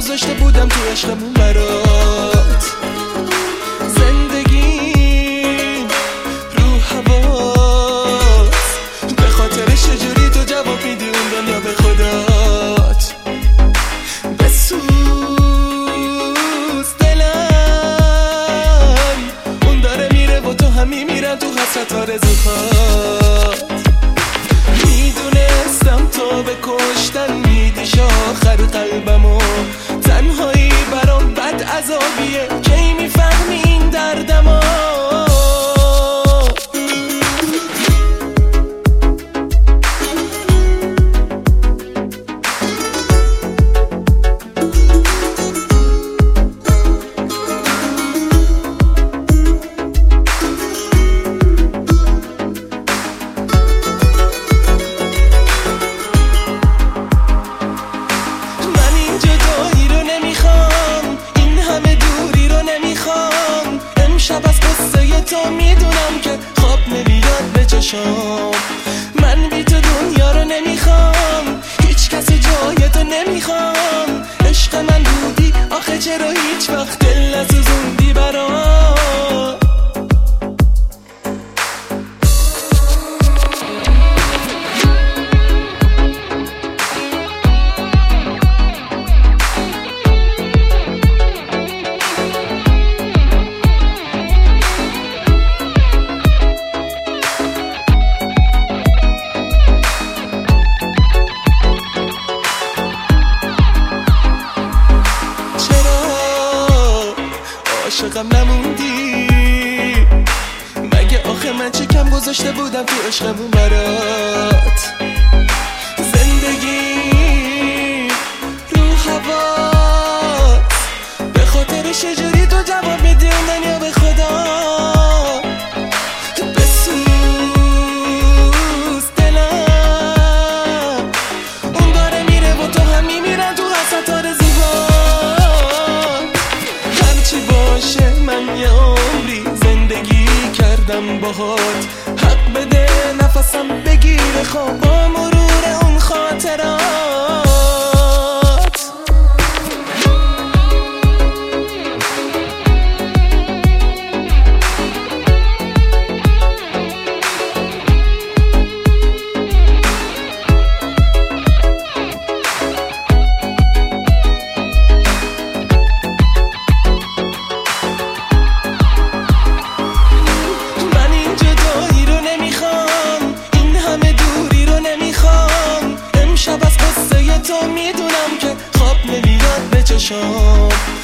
گذاشته بودم تو عشقمون برات. زندگی رو هواست، به خاطرش چجوری تو جواب میدی اون دنیا به خدات. بسوز دلم، اون داره میره و تو هم میمیرم تو حسرت آرزوهات. میدونستم تو به کشتن میدیش آخر قلبمو، تنهایی برام بد عذابیه کی میفهمی این دردمو. شب از قصه تو میدونم که خواب نمیاد به چشام. من بی تو دنیا رو نمیخوام، هیچ کس جای تو نمیخوام. عشق من بودی آخه چرا هیچ وقت دل نسوزوندی برام. عاشقم نموندی مگه؟ آخه من چه کم گذاشته بودم تو عشقمون برات. زندگی رو هواست، به خاطر چجوری تو جواب میدی اون دنیا به خدا. بسوز دلم، اون داره میره و تو هم میمیرن تو حسرت آرزوهات. من یه عمری زندگی کردم باهات، حق بده نفسم بگیره خواب با مرور اون خاطرات. شب از قصه تو میدونم که خواب نمیاد به چشام.